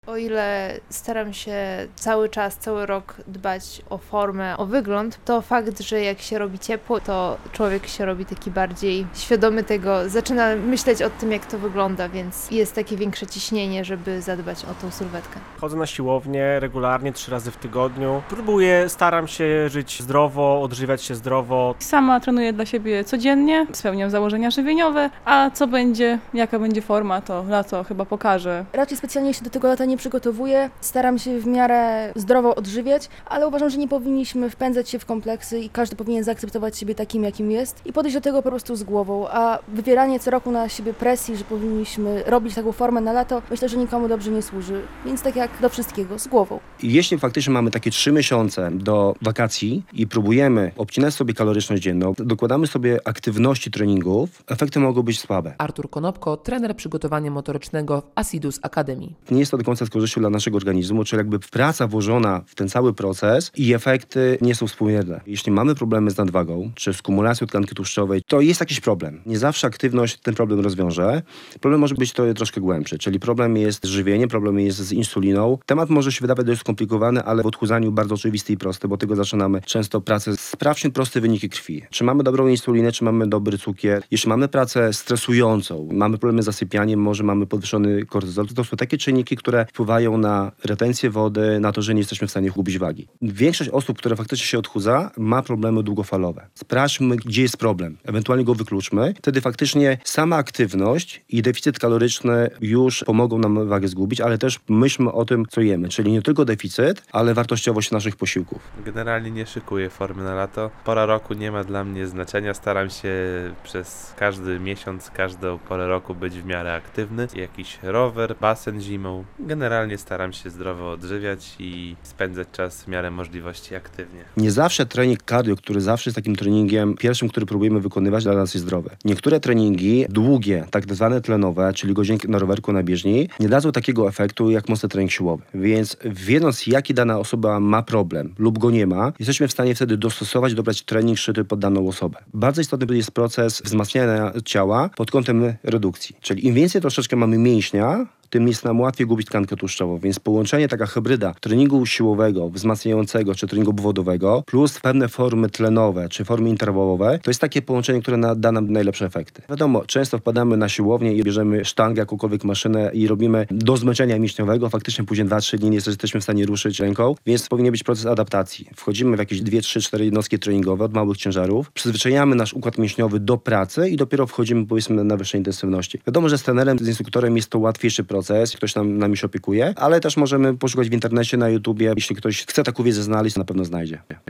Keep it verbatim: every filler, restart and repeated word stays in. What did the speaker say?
O ile staram się cały czas, cały rok dbać o formę, o wygląd, to fakt, że jak się robi ciepło, to człowiek się robi taki bardziej świadomy tego, zaczyna myśleć o tym, jak to wygląda, więc jest takie większe ciśnienie, żeby zadbać o tą sylwetkę. Chodzę na siłownię regularnie, trzy razy w tygodniu. Próbuję, staram się żyć zdrowo, odżywiać się zdrowo. Sama trenuję dla siebie codziennie, spełniam założenia żywieniowe, a co będzie, jaka będzie forma, to lato chyba pokaże. Raczej specjalnie się do tego lata nie przygotowuję, staram się w miarę zdrowo odżywiać, ale uważam, że nie powinniśmy wpędzać się w kompleksy i każdy powinien zaakceptować siebie takim, jakim jest i podejść do tego po prostu z głową, a wywieranie co roku na siebie presji, że powinniśmy robić taką formę na lato, myślę, że nikomu dobrze nie służy, więc tak jak do wszystkiego, z głową. Jeśli faktycznie mamy takie trzy miesiące do wakacji i próbujemy obcinać sobie kaloryczność dzienną, dokładamy sobie aktywności treningów, efekty mogą być słabe. Artur Konopko, trener przygotowania motorycznego w Asidus Academy. Nie jest to do końca z korzyścią dla naszego organizmu, czyli jakby praca włożona w ten cały proces i efekty nie są współmierne. Jeśli mamy problemy z nadwagą, czy z kumulacją tkanki tłuszczowej, to jest jakiś problem. Nie zawsze aktywność ten problem rozwiąże. Problem może być to troszkę głębszy, czyli problem jest z żywieniem, problem jest z insuliną. Temat może się wydawać dość skomplikowany, ale w odchudzaniu bardzo oczywisty i prosty, bo tego zaczynamy często pracę. Sprawdźmy proste wyniki krwi. Czy mamy dobrą insulinę, czy mamy dobry cukier. Jeśli mamy pracę stresującą, mamy problemy z zasypianiem, może mamy podwyższony kortyzol, to są takie czynniki, które wpływają na retencję wody, na to, że nie jesteśmy w stanie gubić wagi. Większość osób, które faktycznie się odchudza, ma problemy długofalowe. Sprawdźmy, gdzie jest problem. Ewentualnie go wykluczmy. Wtedy faktycznie sama aktywność i deficyt kaloryczny już pomogą nam wagę zgubić, ale też myślmy o tym, co jemy. Czyli nie tylko deficyt, ale wartościowość naszych posiłków. Generalnie nie szykuję formy na lato. Pora roku nie ma dla mnie znaczenia. Staram się przez każdy miesiąc, każdą porę roku być w miarę aktywny. Jakiś rower, basen zimą. Generalnie staram się zdrowo odżywiać i spędzać czas w miarę możliwości aktywnie. Nie zawsze trening cardio, który zawsze jest takim treningiem pierwszym, który próbujemy wykonywać, dla nas jest zdrowy. Niektóre treningi długie, tak zwane tlenowe, czyli godzinki na rowerku na bieżni, nie dadzą takiego efektu jak mocny trening siłowy. Więc wiedząc, jaki dana osoba ma problem lub go nie ma, jesteśmy w stanie wtedy dostosować, dobrać trening szyty pod daną osobę. Bardzo istotny jest proces wzmacniania ciała pod kątem redukcji. Czyli im więcej troszeczkę mamy mięśnia, tym jest nam łatwiej gubić tkankę tłuszczową, więc połączenie, taka hybryda treningu siłowego, wzmacniającego czy treningu obwodowego plus pewne formy tlenowe czy formy interwałowe, to jest takie połączenie, które na, da nam najlepsze efekty. Wiadomo, często wpadamy na siłownię i bierzemy sztangę, jakąkolwiek maszynę i robimy do zmęczenia mięśniowego, faktycznie później dwa trzy dni nie jesteśmy w stanie ruszyć ręką, więc powinien być proces adaptacji. Wchodzimy w jakieś dwie trzy cztery jednostki treningowe od małych ciężarów, przyzwyczajamy nasz układ mięśniowy do pracy i dopiero wchodzimy, powiedzmy, na wyższej intensywności. Wiadomo, że z trenerem, z instruktorem jest to łatwiejszy proces, ktoś nam nami się opiekuje, ale też możemy poszukać w internecie, na YouTubie. Jeśli ktoś chce taką wiedzę znaleźć, to na pewno znajdzie.